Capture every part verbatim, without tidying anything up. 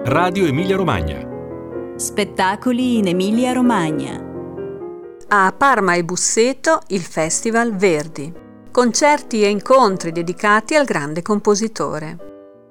Radio Emilia Romagna. Spettacoli in Emilia Romagna. A Parma e Busseto il Festival Verdi. Concerti e incontri dedicati al grande compositore.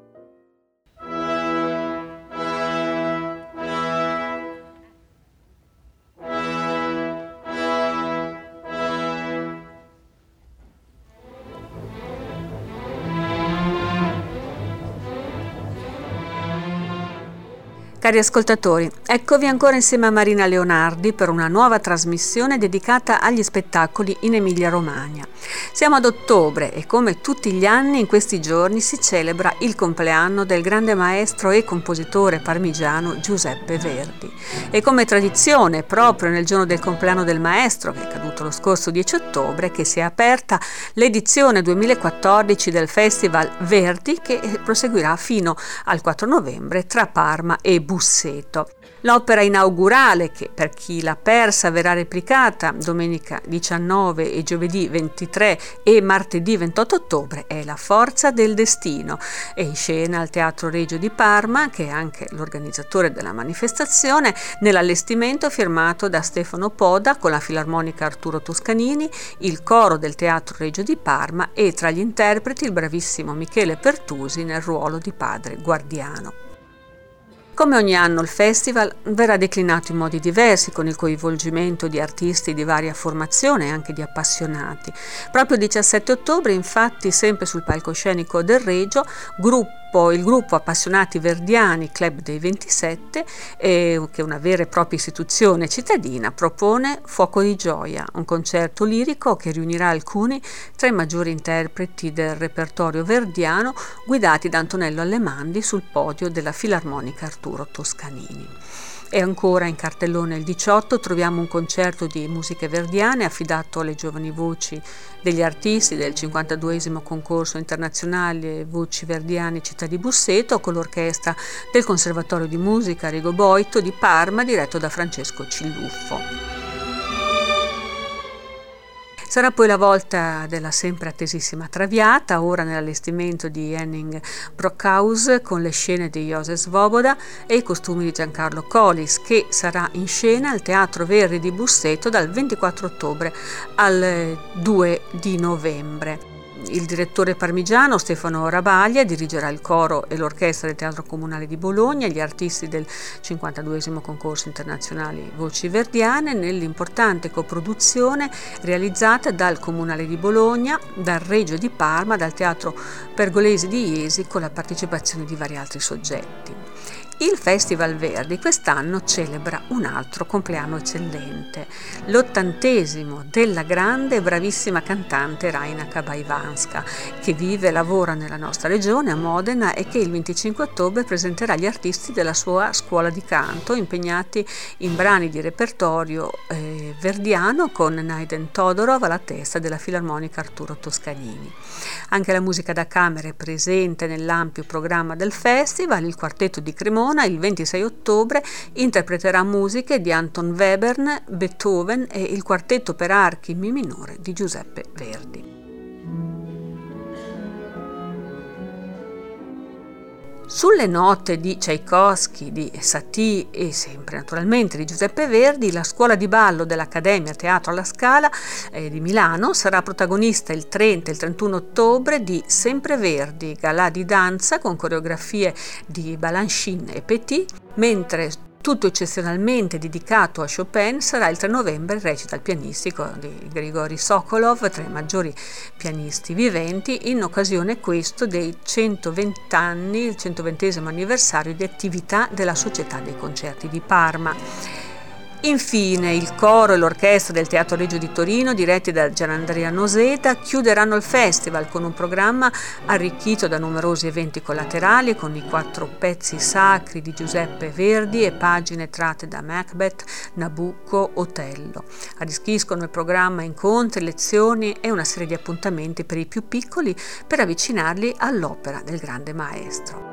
Cari ascoltatori, eccovi ancora insieme a Marina Leonardi per una nuova trasmissione dedicata agli spettacoli in Emilia-Romagna. Siamo ad ottobre e come tutti gli anni in questi giorni si celebra il compleanno del grande maestro e compositore parmigiano Giuseppe Verdi. E come tradizione, proprio nel giorno del compleanno del maestro, che è caduto lo scorso dieci ottobre, che si è aperta l'edizione duemilaquattordici del Festival Verdi, che proseguirà fino al quattro novembre tra Parma e Busseto. L'opera inaugurale, che per chi l'ha persa verrà replicata domenica diciannove e giovedì ventitré e martedì ventotto ottobre, è La forza del destino. È in scena al Teatro Regio di Parma, che è anche l'organizzatore della manifestazione, nell'allestimento firmato da Stefano Poda con la Filarmonica Arturo Toscanini, il coro del Teatro Regio di Parma e tra gli interpreti il bravissimo Michele Pertusi nel ruolo di padre guardiano. Come ogni anno il festival verrà declinato in modi diversi, con il coinvolgimento di artisti di varia formazione e anche di appassionati. Proprio il diciassette ottobre, infatti, sempre sul palcoscenico del Regio, gruppo, il gruppo Appassionati Verdiani Club dei ventisette, eh, che è una vera e propria istituzione cittadina, propone Fuoco di Gioia, un concerto lirico che riunirà alcuni tra i maggiori interpreti del repertorio verdiano, guidati da Antonello Allemandi sul podio della Filarmonica Arturo Toscanini. E ancora in cartellone il diciotto troviamo un concerto di musiche verdiane affidato alle giovani voci degli artisti del cinquantaduesimo concorso internazionale Voci Verdiane Città di Busseto, con l'orchestra del Conservatorio di Musica Rigo Boito di Parma, diretto da Francesco Cilluffo. Sarà poi la volta della sempre attesissima Traviata, ora nell'allestimento di Henning Brockhaus con le scene di Josef Svoboda e i costumi di Giancarlo Collis, che sarà in scena al Teatro Verdi di Busseto dal ventiquattro ottobre al due di novembre. Il direttore parmigiano Stefano Rabaglia dirigerà il coro e l'orchestra del Teatro Comunale di Bologna, gli artisti del cinquantaduesimo concorso internazionale Voci Verdiane, nell'importante coproduzione realizzata dal Comunale di Bologna, dal Regio di Parma, dal Teatro Pergolesi di Iesi, con la partecipazione di vari altri soggetti. Il Festival Verdi quest'anno celebra un altro compleanno eccellente, l'ottantesimo della grande e bravissima cantante Raina Kabaivanska, che vive e lavora nella nostra regione, a Modena, e che il venticinque ottobre presenterà gli artisti della sua scuola di canto impegnati in brani di repertorio eh, verdiano, con Naiden Todorov alla testa della Filarmonica Arturo Toscanini. Anche la musica da camera è presente nell'ampio programma del festival. Il quartetto di Cremona il ventisei ottobre interpreterà musiche di Anton Webern, Beethoven e il quartetto per archi in Mi minore di Giuseppe Verdi. Sulle note di Tchaikovsky, di Satie e sempre naturalmente di Giuseppe Verdi, la scuola di ballo dell'Accademia Teatro alla Scala eh, di Milano sarà protagonista il trenta e il trentuno ottobre di Sempre Verdi, galà di danza con coreografie di Balanchine e Petit, mentre tutto eccezionalmente dedicato a Chopin sarà il tre novembre il recital pianistico di Grigori Sokolov, tra i maggiori pianisti viventi, in occasione questo dei centoventi anni, il centoventesimo anniversario di attività della Società dei Concerti di Parma. Infine il coro e l'orchestra del Teatro Regio di Torino, diretti da Gianandrea Noseta, chiuderanno il festival con un programma arricchito da numerosi eventi collaterali, con i quattro pezzi sacri di Giuseppe Verdi e pagine tratte da Macbeth, Nabucco, Otello. Arricchiscono il programma incontri, lezioni e una serie di appuntamenti per i più piccoli per avvicinarli all'opera del grande maestro.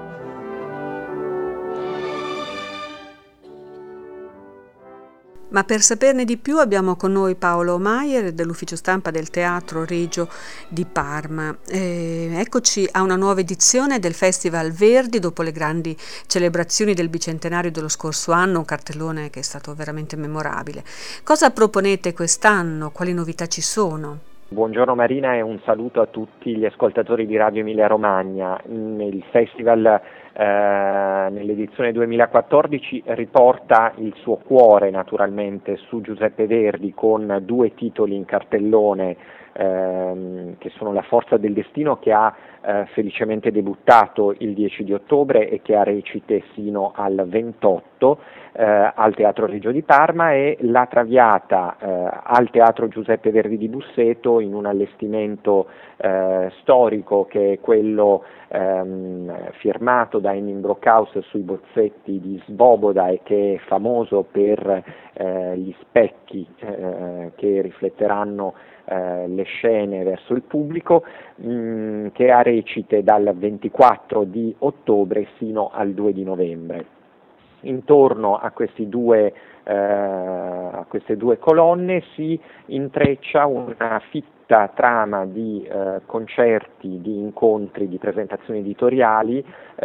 Ma per saperne di più abbiamo con noi Paolo Maier dell'ufficio stampa del Teatro Regio di Parma. Eh, eccoci a una nuova edizione del Festival Verdi dopo le grandi celebrazioni del bicentenario dello scorso anno, un cartellone che è stato veramente memorabile. Cosa proponete quest'anno? Quali novità ci sono? Buongiorno Marina e un saluto a tutti gli ascoltatori di Radio Emilia Romagna. Il festival eh, nell'edizione duemilaquattordici riporta il suo cuore naturalmente su Giuseppe Verdi con due titoli in cartellone ehm, che sono La forza del destino, che ha eh, felicemente debuttato il dieci di ottobre e che ha recite sino al ventotto eh, al Teatro Regio di Parma, e La Traviata eh, al Teatro Giuseppe Verdi di Busseto in un allestimento eh, storico che è quello ehm, firmato da Emin Brockhaus sui bozzetti di Svoboda e che è famoso per eh, gli specchi eh, che rifletteranno eh, le scene verso il pubblico, mh, che ha recite dal ventiquattro di ottobre sino al due di novembre. Intorno a questi due eh, a queste due colonne si intreccia una fitta trama di eh, concerti, di incontri, di presentazioni editoriali eh,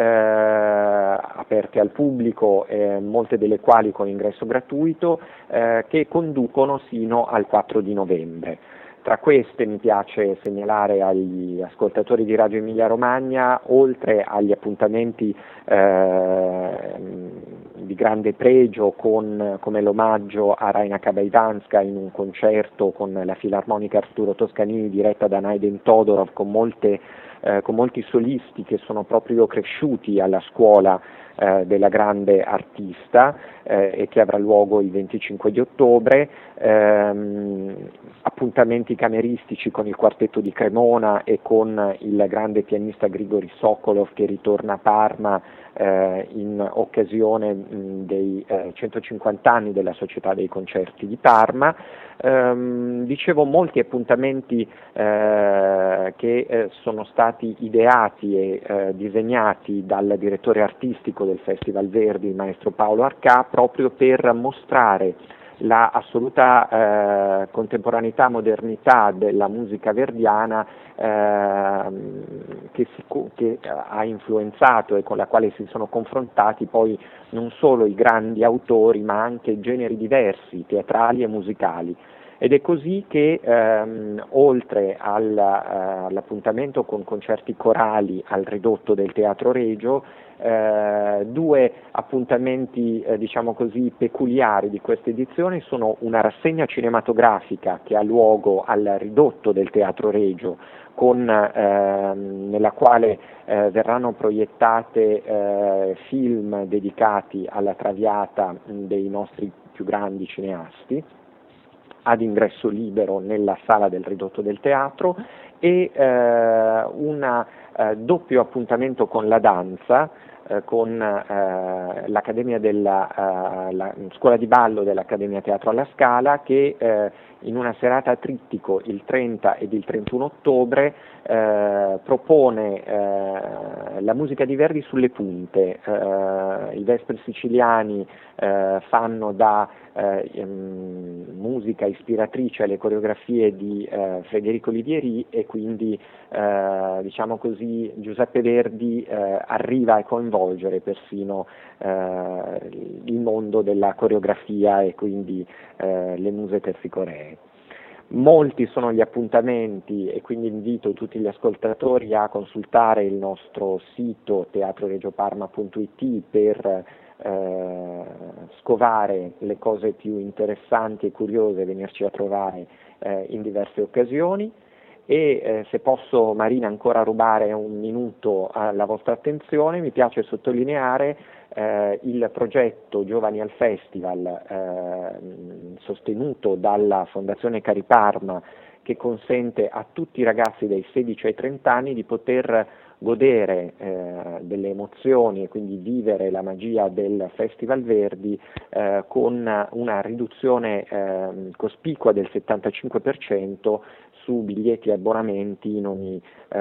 aperte al pubblico, eh, molte delle quali con ingresso gratuito, eh, che conducono sino al quattro di novembre. Tra queste mi piace segnalare agli ascoltatori di Radio Emilia Romagna, oltre agli appuntamenti eh, di grande pregio con, come l'omaggio a Raina Kabaidanska in un concerto con la Filarmonica Arturo Toscanini diretta da Naiden Todorov, con, molte, eh, con molti solisti che sono proprio cresciuti alla scuola Eh, della grande artista eh, e che avrà luogo il venticinque di ottobre, ehm, appuntamenti cameristici con il quartetto di Cremona e con il grande pianista Grigori Sokolov che ritorna a Parma eh, in occasione mh, dei eh, centocinquanta anni della Società dei Concerti di Parma. Ehm, dicevo, molti appuntamenti eh, che eh, sono stati ideati e eh, disegnati dal direttore artistico del Festival Verdi, il maestro Paolo Arcà, proprio per mostrare la assoluta eh, contemporaneità, modernità della musica verdiana eh, che, si, che ha influenzato e con la quale si sono confrontati poi non solo i grandi autori ma anche generi diversi, teatrali e musicali. Ed è così che ehm, oltre al, uh, all'appuntamento con concerti corali al ridotto del Teatro Regio, eh, due appuntamenti eh, diciamo così peculiari di questa edizione sono una rassegna cinematografica che ha luogo al ridotto del Teatro Regio, con, ehm, nella quale eh, verranno proiettate eh, film dedicati alla Traviata mh, dei nostri più grandi cineasti, ad ingresso libero nella sala del ridotto del teatro, e eh, un eh, doppio appuntamento con la danza, eh, con eh, l'Accademia della eh, la Scuola di Ballo dell'Accademia Teatro alla Scala, che eh, in una serata a trittico il trenta ed il trentuno ottobre eh, propone eh, la musica di Verdi sulle punte. Eh, i Vespri siciliani eh, fanno da eh, um, musica ispiratrice alle coreografie di eh, Federico Olivieri, e quindi eh, diciamo così Giuseppe Verdi eh, arriva a coinvolgere persino eh, il mondo della coreografia e quindi eh, le muse tersicoree. Molti sono gli appuntamenti e quindi invito tutti gli ascoltatori a consultare il nostro sito teatro regio parma punto it per eh, scovare le cose più interessanti e curiose, venirci a trovare eh, in diverse occasioni. E eh, se posso, Marina, ancora rubare un minuto alla vostra attenzione, mi piace sottolineare eh, il progetto Giovani al Festival eh, sostenuto dalla Fondazione Cari Parma, che consente a tutti i ragazzi dai sedici ai trenta anni di poter godere eh, delle emozioni e quindi vivere la magia del Festival Verdi eh, con una riduzione eh, cospicua del settantacinque per cento su biglietti e abbonamenti in, ogni,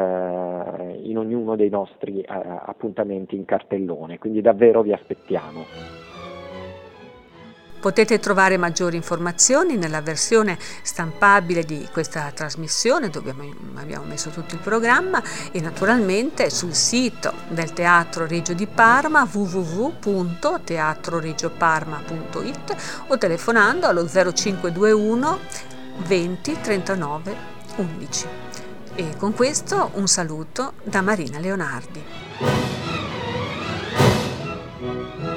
eh, in ognuno dei nostri eh, appuntamenti in cartellone, quindi davvero vi aspettiamo. Potete trovare maggiori informazioni nella versione stampabile di questa trasmissione, dove abbiamo messo tutto il programma, e naturalmente sul sito del Teatro Regio di Parma, w w w punto teatro regio parma punto i t, o telefonando allo zero cinque due uno venti trentanove undici. E con questo un saluto da Marina Leonardi.